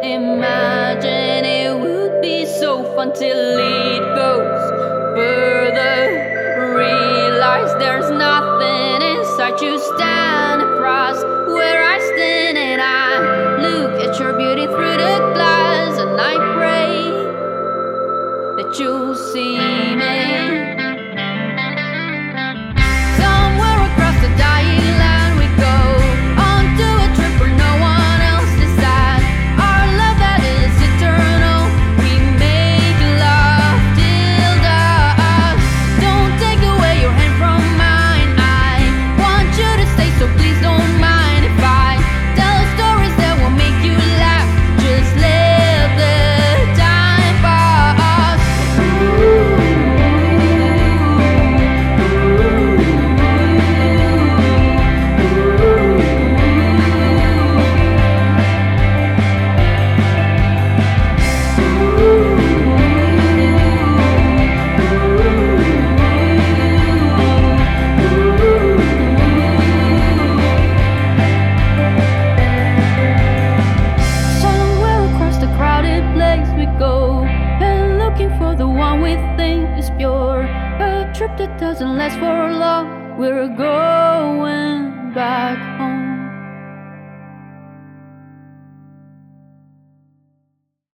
Imagine it would be so fun till it goes further. Realize there's nothing inside. You stand across where I stand, and I look at your beauty through the glass, and I pray that you'll see me. Somewhere across the dying land we go, onto a trip where no one else decides. Our love that is eternal, we make love till dusk. Don't take away your hand from mine. I want you to stay, so please don't mind if I tell stories that will make you laugh. Just let the time pass. Somewhere across the crowded place we go, and looking for the one we think is pure. A trip that doesn't last for long. We're going back home.